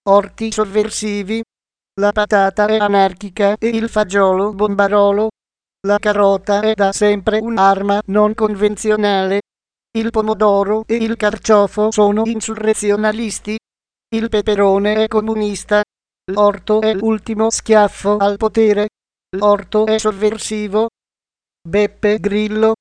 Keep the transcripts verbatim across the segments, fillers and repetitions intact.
orti sovversivi. La patata è anarchica e il fagiolo bombarolo. La carota è da sempre un'arma non convenzionale. Il pomodoro e il carciofo sono insurrezionalisti. Il peperone è comunista. L'orto è l'ultimo schiaffo al potere. L'orto è sovversivo. Beppe Grillo.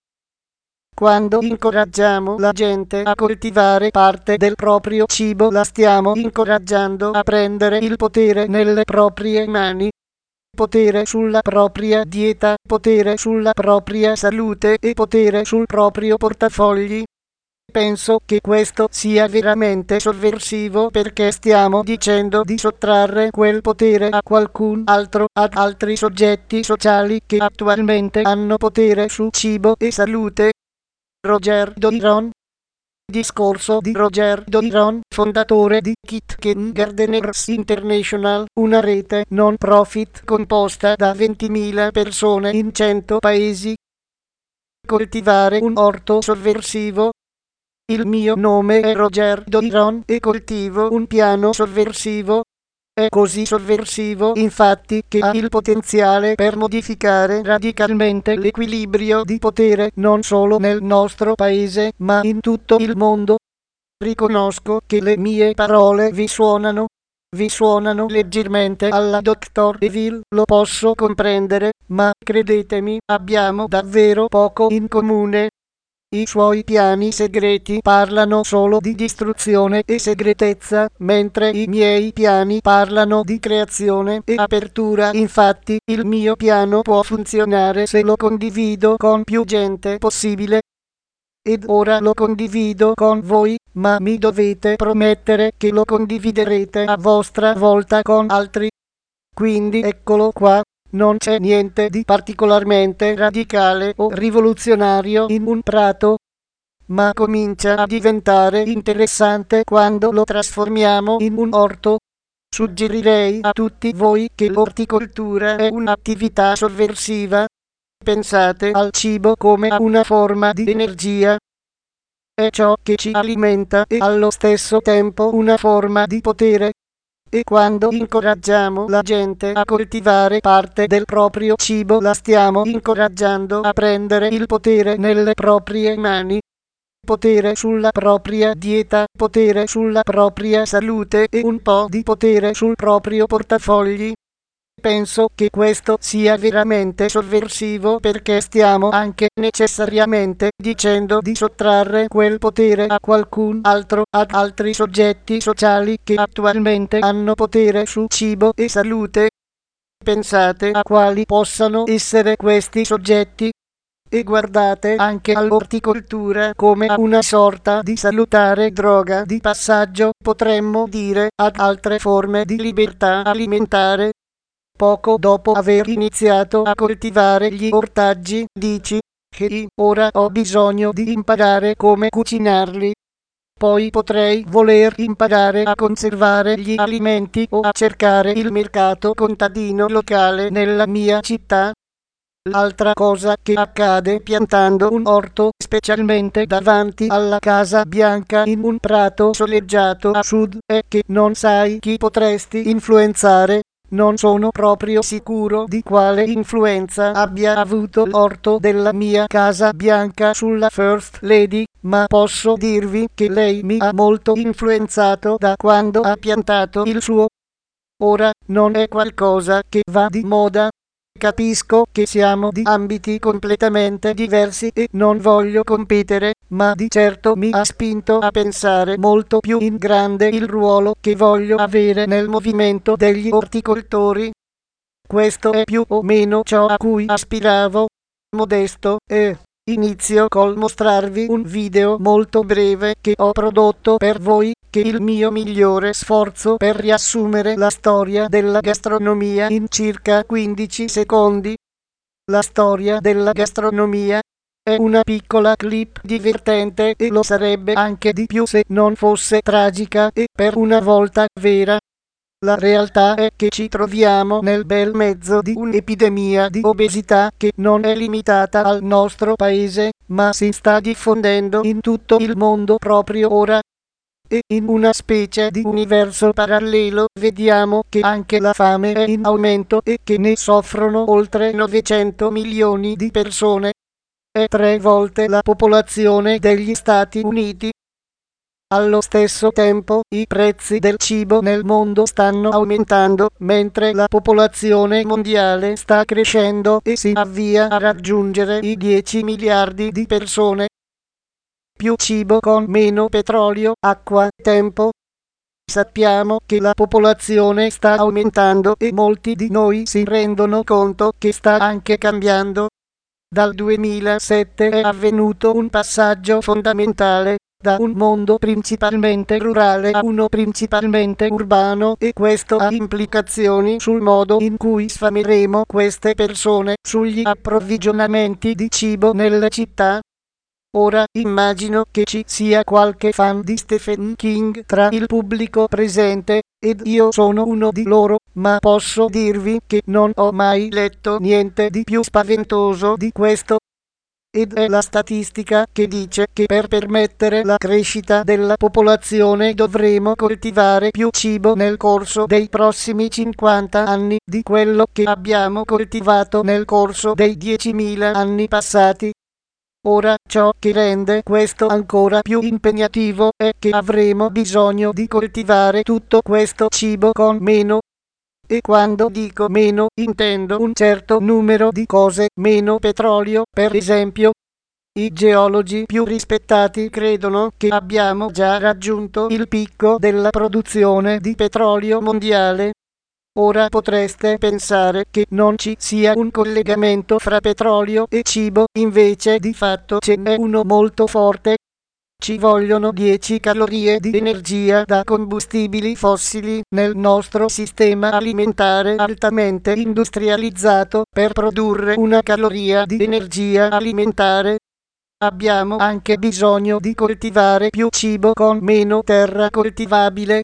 Quando incoraggiamo la gente a coltivare parte del proprio cibo, la stiamo incoraggiando a prendere il potere nelle proprie mani. Potere sulla propria dieta, potere sulla propria salute e potere sul proprio portafogli. Penso che questo sia veramente sovversivo perché stiamo dicendo di sottrarre quel potere a qualcun altro, ad altri soggetti sociali che attualmente hanno potere su cibo e salute. Roger Doiron. Discorso di Roger Doiron, fondatore di Kitchen Gardeners International, una rete non profit composta da ventimila persone in cento paesi. Coltivare un orto sovversivo. Il mio nome è Roger Doiron e coltivo un piano sovversivo. È così sovversivo, infatti, che ha il potenziale per modificare radicalmente l'equilibrio di potere non solo nel nostro paese, ma in tutto il mondo. Riconosco che le mie parole vi suonano, vi suonano leggermente alla doctor Evil, lo posso comprendere, ma credetemi, abbiamo davvero poco in comune. I suoi piani segreti parlano solo di distruzione e segretezza, mentre i miei piani parlano di creazione e apertura. Infatti, il mio piano può funzionare se lo condivido con più gente possibile. Ed ora lo condivido con voi, ma mi dovete promettere che lo condividerete a vostra volta con altri. Quindi eccolo qua. Non c'è niente di particolarmente radicale o rivoluzionario in un prato, ma comincia a diventare interessante quando lo trasformiamo in un orto. Suggerirei a tutti voi che l'orticoltura è un'attività sovversiva. Pensate al cibo come a una forma di energia. È ciò che ci alimenta e allo stesso tempo una forma di potere. E quando incoraggiamo la gente a coltivare parte del proprio cibo, la stiamo incoraggiando a prendere il potere nelle proprie mani. Potere sulla propria dieta, potere sulla propria salute e un po' di potere sul proprio portafogli. Penso che questo sia veramente sovversivo perché stiamo anche necessariamente dicendo di sottrarre quel potere a qualcun altro, ad altri soggetti sociali che attualmente hanno potere su cibo e salute. Pensate a quali possano essere questi soggetti e guardate anche all'orticoltura come a una sorta di salutare droga di passaggio, potremmo dire, ad altre forme di libertà alimentare. Poco dopo aver iniziato a coltivare gli ortaggi, dici che ora ho bisogno di imparare come cucinarli. Poi potrei voler imparare a conservare gli alimenti o a cercare il mercato contadino locale nella mia città. L'altra cosa che accade piantando un orto, specialmente davanti alla Casa Bianca in un prato soleggiato a sud, è che non sai chi potresti influenzare. Non sono proprio sicuro di quale influenza abbia avuto l'orto della mia Casa Bianca sulla First Lady, ma posso dirvi che lei mi ha molto influenzato da quando ha piantato il suo. Ora, non è qualcosa che va di moda. Capisco che siamo di ambiti completamente diversi e non voglio competere, ma di certo mi ha spinto a pensare molto più in grande il ruolo che voglio avere nel movimento degli orticoltori. Questo è più o meno ciò a cui aspiravo. Modesto e inizio col mostrarvi un video molto breve che ho prodotto per voi, che è il mio migliore sforzo per riassumere la storia della gastronomia in circa quindici secondi. La storia della gastronomia è una piccola clip divertente e lo sarebbe anche di più se non fosse tragica e per una volta vera. La realtà è che ci troviamo nel bel mezzo di un'epidemia di obesità che non è limitata al nostro paese, ma si sta diffondendo in tutto il mondo proprio ora. E in una specie di universo parallelo vediamo che anche la fame è in aumento e che ne soffrono oltre novecento milioni di persone. È tre volte la popolazione degli Stati Uniti. Allo stesso tempo, i prezzi del cibo nel mondo stanno aumentando, mentre la popolazione mondiale sta crescendo e si avvia a raggiungere i dieci miliardi di persone. Più cibo con meno petrolio, acqua, tempo. Sappiamo che la popolazione sta aumentando e molti di noi si rendono conto che sta anche cambiando. Dal duemilasette è avvenuto un passaggio fondamentale, da un mondo principalmente rurale a uno principalmente urbano, e questo ha implicazioni sul modo in cui sfameremo queste persone, sugli approvvigionamenti di cibo nelle città. Ora immagino che ci sia qualche fan di Stephen King tra il pubblico presente, ed io sono uno di loro, ma posso dirvi che non ho mai letto niente di più spaventoso di questo. Ed è la statistica che dice che per permettere la crescita della popolazione dovremo coltivare più cibo nel corso dei prossimi cinquanta anni di quello che abbiamo coltivato nel corso dei diecimila anni passati. Ora, ciò che rende questo ancora più impegnativo è che avremo bisogno di coltivare tutto questo cibo con meno. E quando dico meno, intendo un certo numero di cose, meno petrolio, per esempio. I geologi più rispettati credono che abbiamo già raggiunto il picco della produzione di petrolio mondiale. Ora potreste pensare che non ci sia un collegamento fra petrolio e cibo, invece di fatto ce n'è uno molto forte. Ci vogliono dieci calorie di energia da combustibili fossili nel nostro sistema alimentare altamente industrializzato per produrre una caloria di energia alimentare. Abbiamo anche bisogno di coltivare più cibo con meno terra coltivabile.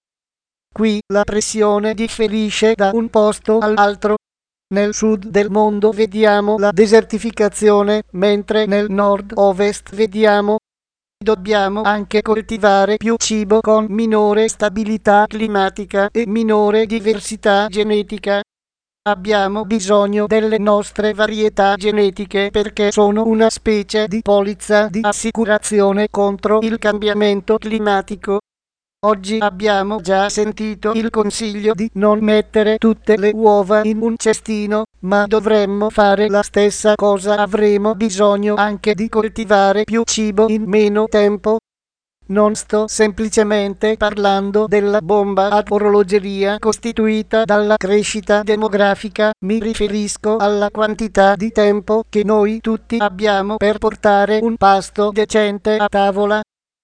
Qui la pressione differisce da un posto all'altro. Nel sud del mondo vediamo la desertificazione, mentre nel nord-ovest vediamo. Dobbiamo anche coltivare più cibo con minore stabilità climatica e minore diversità genetica. Abbiamo bisogno delle nostre varietà genetiche perché sono una specie di polizza di assicurazione contro il cambiamento climatico. Oggi abbiamo già sentito il consiglio di non mettere tutte le uova in un cestino, ma dovremmo fare la stessa cosa. Avremo bisogno anche di coltivare più cibo in meno tempo. Non sto semplicemente parlando della bomba ad orologeria costituita dalla crescita demografica, mi riferisco alla quantità di tempo che noi tutti abbiamo per portare un pasto decente a tavola.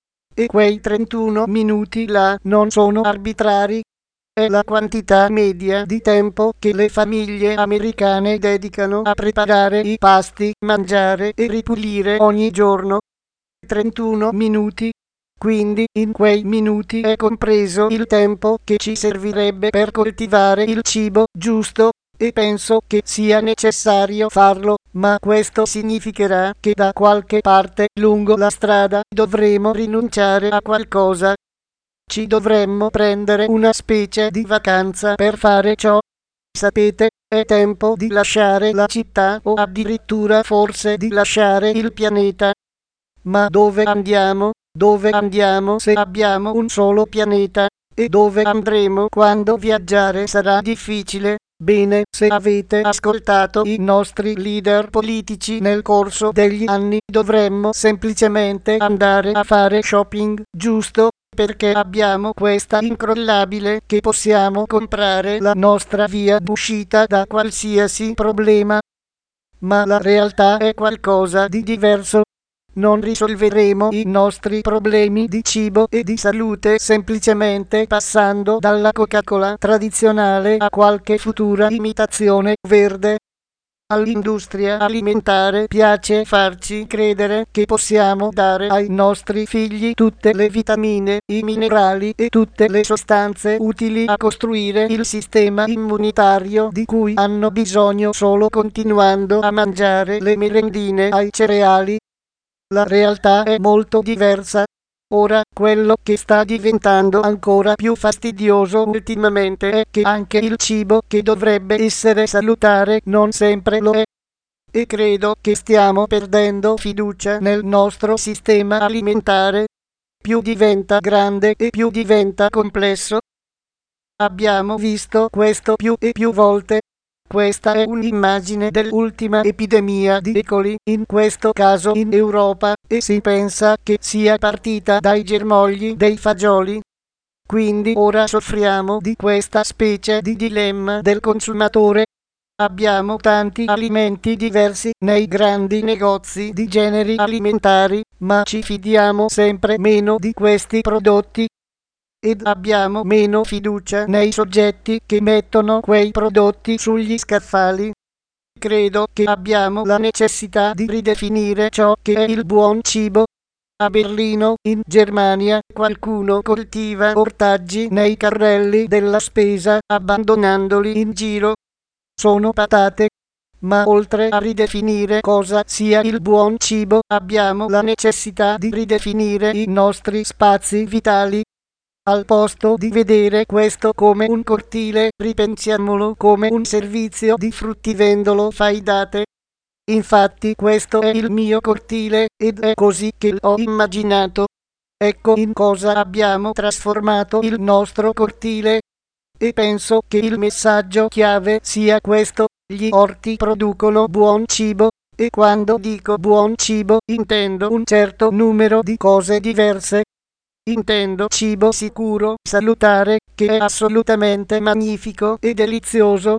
E quei trentuno minuti là non sono arbitrari. È la quantità media di tempo che le famiglie americane dedicano a preparare i pasti, mangiare e ripulire ogni giorno. trentuno minuti. Quindi in quei minuti è compreso il tempo che ci servirebbe per coltivare il cibo giusto, e penso che sia necessario farlo, ma questo significherà che da qualche parte lungo la strada dovremo rinunciare a qualcosa. Ci dovremmo prendere una specie di vacanza per fare ciò. Sapete, è tempo di lasciare la città o addirittura forse di lasciare il pianeta. Ma dove andiamo? Dove andiamo se abbiamo un solo pianeta? E dove andremo quando viaggiare sarà difficile? Bene, se avete ascoltato i nostri leader politici nel corso degli anni, dovremmo semplicemente andare a fare shopping, giusto? Perché abbiamo questa incrollabile che possiamo comprare la nostra via d'uscita da qualsiasi problema. Ma la realtà è qualcosa di diverso. Non risolveremo i nostri problemi di cibo e di salute semplicemente passando dalla Coca-Cola tradizionale a qualche futura imitazione verde. All'industria alimentare piace farci credere che possiamo dare ai nostri figli tutte le vitamine, i minerali e tutte le sostanze utili a costruire il sistema immunitario di cui hanno bisogno solo continuando a mangiare le merendine ai cereali. La realtà è molto diversa. Ora, quello che sta diventando ancora più fastidioso ultimamente è che anche il cibo che dovrebbe essere salutare non sempre lo è. E credo che stiamo perdendo fiducia nel nostro sistema alimentare. Più diventa grande e più diventa complesso. Abbiamo visto questo più e più volte. Questa è un'immagine dell'ultima epidemia di E. coli, in questo caso in Europa, e si pensa che sia partita dai germogli dei fagioli. Quindi ora soffriamo di questa specie di dilemma del consumatore. Abbiamo tanti alimenti diversi nei grandi negozi di generi alimentari, ma ci fidiamo sempre meno di questi prodotti. Ed abbiamo meno fiducia nei soggetti che mettono quei prodotti sugli scaffali. Credo che abbiamo la necessità di ridefinire ciò che è il buon cibo. A Berlino, in Germania, qualcuno coltiva ortaggi nei carrelli della spesa, abbandonandoli in giro. Sono patate. Ma oltre a ridefinire cosa sia il buon cibo, abbiamo la necessità di ridefinire i nostri spazi vitali. Al posto di vedere questo come un cortile, ripensiamolo come un servizio di fruttivendolo fai da te. Infatti questo è il mio cortile, ed è così che l'ho immaginato. Ecco in cosa abbiamo trasformato il nostro cortile. E penso che il messaggio chiave sia questo: gli orti producono buon cibo, e quando dico buon cibo intendo un certo numero di cose diverse. Intendo cibo sicuro, salutare, che è assolutamente magnifico e delizioso.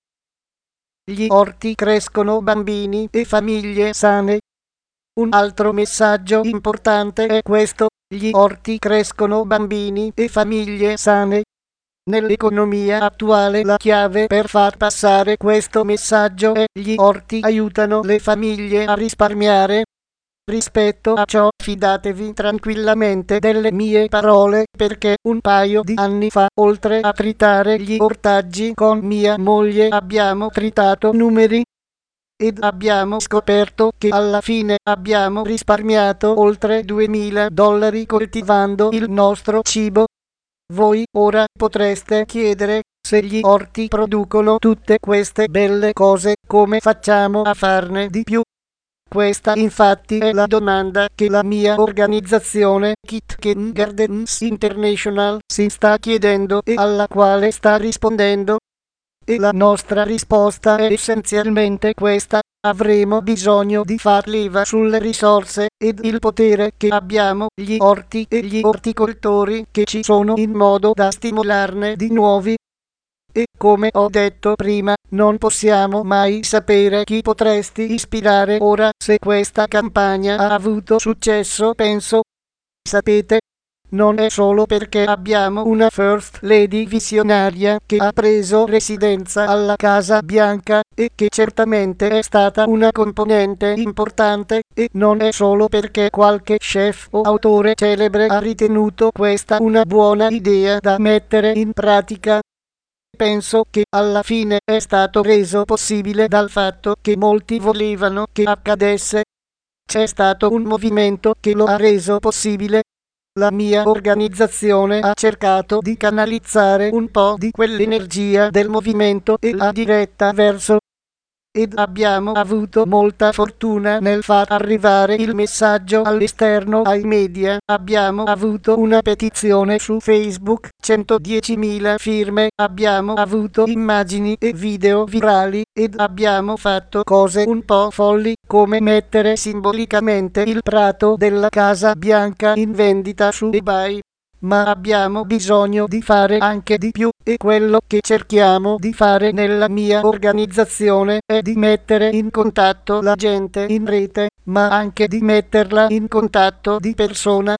Gli orti crescono bambini e famiglie sane. Un altro messaggio importante è questo: gli orti crescono bambini e famiglie sane. Nell'economia attuale la chiave per far passare questo messaggio è: gli orti aiutano le famiglie a risparmiare. Rispetto a ciò fidatevi tranquillamente delle mie parole, perché un paio di anni fa, oltre a tritare gli ortaggi con mia moglie, abbiamo tritato numeri. Ed abbiamo scoperto che alla fine abbiamo risparmiato oltre duemila dollari coltivando il nostro cibo. Voi ora potreste chiedere: se gli orti producono tutte queste belle cose, come facciamo a farne di più? Questa infatti è la domanda che la mia organizzazione Kitchen Gardens International si sta chiedendo e alla quale sta rispondendo. E la nostra risposta è essenzialmente questa: avremo bisogno di far leva sulle risorse ed il potere che abbiamo gli orti e gli orticoltori che ci sono, in modo da stimolarne di nuovi. E come ho detto prima, non possiamo mai sapere chi potresti ispirare ora se questa campagna ha avuto successo. Penso, sapete, non è solo perché abbiamo una First Lady visionaria che ha preso residenza alla Casa Bianca e che certamente è stata una componente importante, e non è solo perché qualche chef o autore celebre ha ritenuto questa una buona idea da mettere in pratica. Penso che alla fine è stato reso possibile dal fatto che molti volevano che accadesse. C'è stato un movimento che lo ha reso possibile. La mia organizzazione ha cercato di canalizzare un po' di quell'energia del movimento e l'ha diretta verso. Ed abbiamo avuto molta fortuna nel far arrivare il messaggio all'esterno ai media. Abbiamo avuto una petizione su Facebook, centodiecimila firme, abbiamo avuto immagini e video virali, ed abbiamo fatto cose un po' folli, come mettere simbolicamente il prato della Casa Bianca in vendita su eBay. Ma abbiamo bisogno di fare anche di più, e quello che cerchiamo di fare nella mia organizzazione è di mettere in contatto la gente in rete, ma anche di metterla in contatto di persona.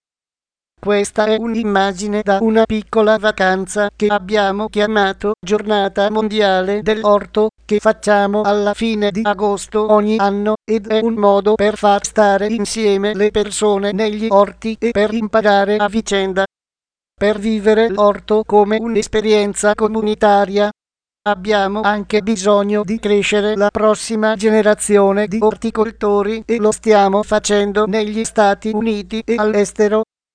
Questa è un'immagine da una piccola vacanza che abbiamo chiamato Giornata Mondiale dell'Orto, che facciamo alla fine di agosto ogni anno, ed è un modo per far stare insieme le persone negli orti e per imparare a vicenda. Per vivere l'orto come un'esperienza comunitaria. Abbiamo anche bisogno di crescere la prossima generazione di orticoltori, e lo stiamo facendo negli Stati Uniti e all'estero.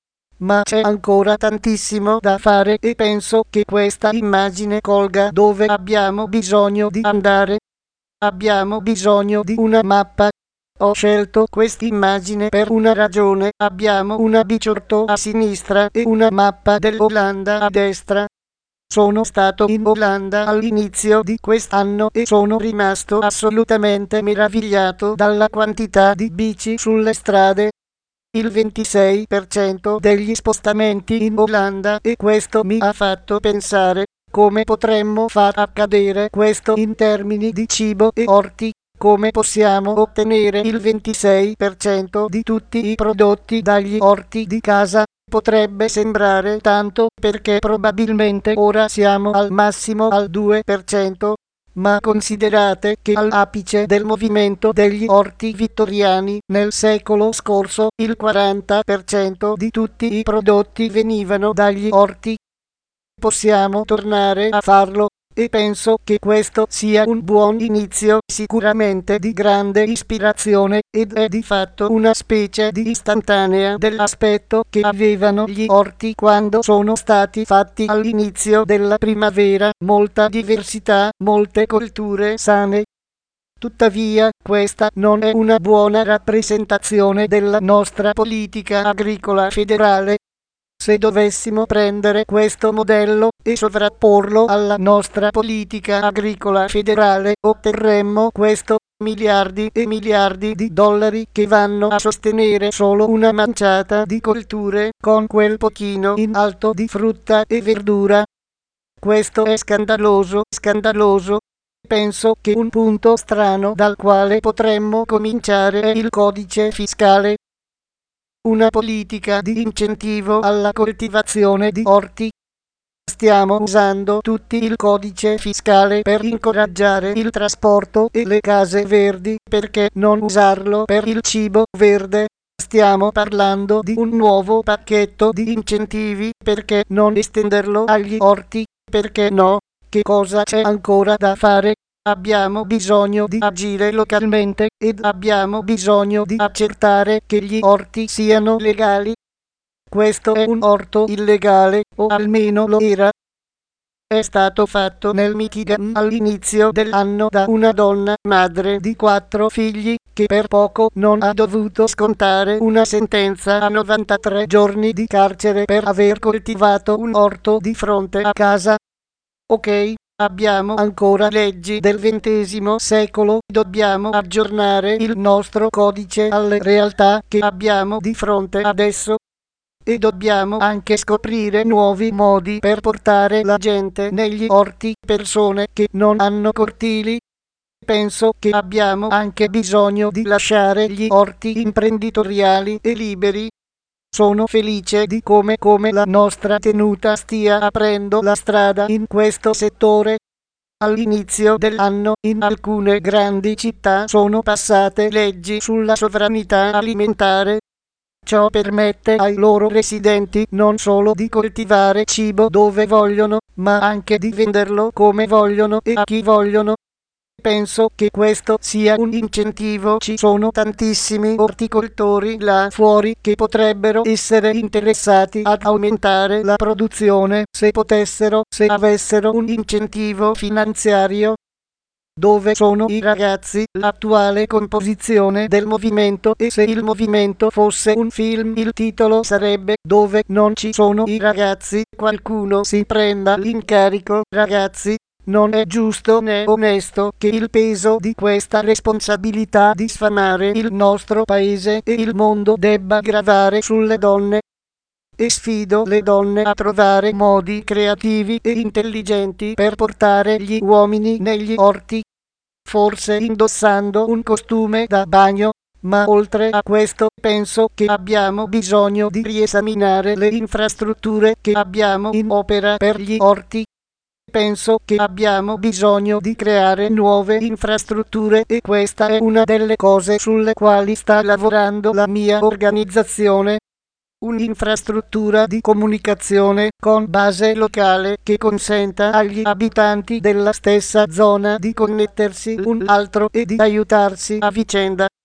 ma c'è ancora tantissimo da fare e penso che questa immagine colga dove abbiamo bisogno di andare. Abbiamo bisogno di una mappa. Ho scelto quest'immagine per una ragione. Abbiamo una biciorto a sinistra e una mappa dell'Olanda a destra. Sono stato in Olanda all'inizio di quest'anno e sono rimasto assolutamente meravigliato dalla quantità di bici sulle strade. Il ventisei per cento degli spostamenti in Olanda, e questo mi ha fatto pensare come potremmo far accadere questo in termini di cibo e orti. Come possiamo ottenere il ventisei per cento di tutti i prodotti dagli orti di casa? Potrebbe sembrare tanto perché probabilmente ora siamo al massimo al due per cento, ma considerate che all'apice del movimento degli orti vittoriani nel secolo scorso il quaranta per cento di tutti i prodotti venivano dagli orti. Possiamo tornare a farlo. E penso che questo sia un buon inizio, sicuramente di grande ispirazione, ed è di fatto una specie di istantanea dell'aspetto che avevano gli orti quando sono stati fatti all'inizio della primavera, molta diversità, molte colture sane. Tuttavia, questa non è una buona rappresentazione della nostra politica agricola federale. Se dovessimo prendere questo modello e sovrapporlo alla nostra politica agricola federale, otterremmo questo: miliardi e miliardi di dollari che vanno a sostenere solo una manciata di colture, con quel pochino in alto di frutta e verdura. Questo è scandaloso, scandaloso. Penso che un punto strano dal quale potremmo cominciare è il codice fiscale. Una politica di incentivo alla coltivazione di orti. Stiamo usando tutti il codice fiscale per incoraggiare il trasporto e le case verdi, perché non usarlo per il cibo verde? Stiamo parlando di un nuovo pacchetto di incentivi, perché non estenderlo agli orti? Perché no? Che cosa c'è ancora da fare? Abbiamo bisogno di agire localmente ed abbiamo bisogno di accertare che gli orti siano legali. Questo è un orto illegale, o almeno lo era. È stato fatto nel Michigan all'inizio dell'anno da una donna madre di quattro figli, che per poco non ha dovuto scontare una sentenza a novantatré giorni di carcere per aver coltivato un orto di fronte a casa. Ok. Abbiamo ancora leggi del ventesimo secolo, dobbiamo aggiornare il nostro codice alle realtà che abbiamo di fronte adesso. E dobbiamo anche scoprire nuovi modi per portare la gente negli orti, persone che non hanno cortili. Penso che abbiamo anche bisogno di lasciare gli orti imprenditoriali e liberi. Sono felice di come come la nostra tenuta stia aprendo la strada in questo settore. All'inizio dell'anno in alcune grandi città sono passate leggi sulla sovranità alimentare. Ciò permette ai loro residenti non solo di coltivare cibo dove vogliono, ma anche di venderlo come vogliono e a chi vogliono. Penso che questo sia un incentivo. Ci sono tantissimi orticoltori là fuori che potrebbero essere interessati ad aumentare la produzione se potessero, se avessero un incentivo finanziario. Dove sono i ragazzi? L'attuale composizione del movimento, e se il movimento fosse un film il titolo sarebbe Dove non ci sono i ragazzi. Qualcuno si prenda l'incarico. Ragazzi, non è giusto né onesto che il peso di questa responsabilità di sfamare il nostro paese e il mondo debba gravare sulle donne. E sfido le donne a trovare modi creativi e intelligenti per portare gli uomini negli orti. Forse indossando un costume da bagno, ma oltre a questo penso che abbiamo bisogno di riesaminare le infrastrutture che abbiamo in opera per gli orti. Penso che abbiamo bisogno di creare nuove infrastrutture e questa è una delle cose sulle quali sta lavorando la mia organizzazione. Un'infrastruttura di comunicazione con base locale che consenta agli abitanti della stessa zona di connettersi l'un l'altro e di aiutarsi a vicenda.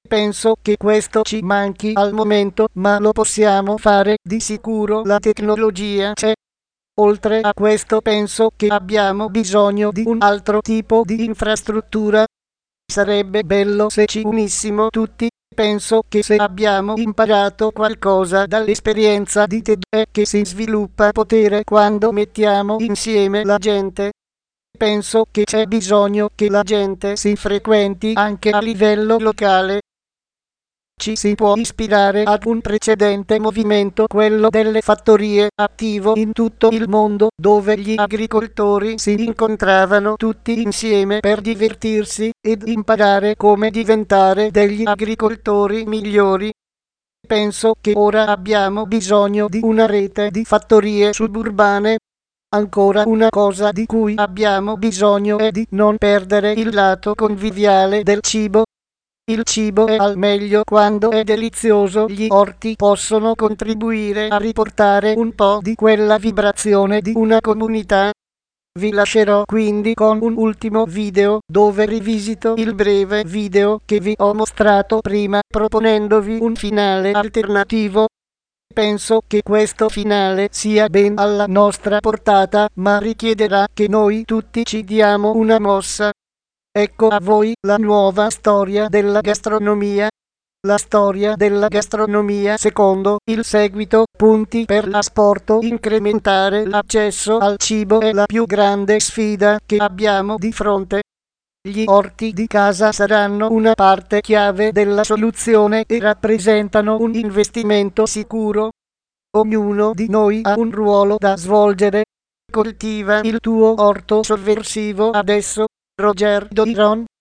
Penso che questo ci manchi al momento, ma lo possiamo fare di sicuro, la tecnologia c'è. Oltre a questo penso che abbiamo bisogno di un altro tipo di infrastruttura. Sarebbe bello se ci unissimo tutti. Penso che se abbiamo imparato qualcosa dall'esperienza di TED è che si sviluppa potere quando mettiamo insieme la gente. Penso che c'è bisogno che la gente si frequenti anche a livello locale. Ci si può ispirare ad un precedente movimento, quello delle fattorie, attivo in tutto il mondo, dove gli agricoltori si incontravano tutti insieme per divertirsi ed imparare come diventare degli agricoltori migliori. Penso che ora abbiamo bisogno di una rete di fattorie suburbane. Ancora una cosa di cui abbiamo bisogno è di non perdere il lato conviviale del cibo. Il cibo è al meglio quando è delizioso, gli orti possono contribuire a riportare un po' di quella vibrazione di una comunità. Vi lascerò quindi con un ultimo video dove rivisito il breve video che vi ho mostrato prima, proponendovi un finale alternativo. Penso che questo finale sia ben alla nostra portata, ma richiederà che noi tutti ci diamo una mossa. Ecco a voi la nuova storia della gastronomia. La storia della gastronomia secondo il seguito, punti per l'asporto. Incrementare l'accesso al cibo è la più grande sfida che abbiamo di fronte. Gli orti di casa saranno una parte chiave della soluzione e rappresentano un investimento sicuro. Ognuno di noi ha un ruolo da svolgere. Coltiva il tuo orto sovversivo adesso. Roger Doiron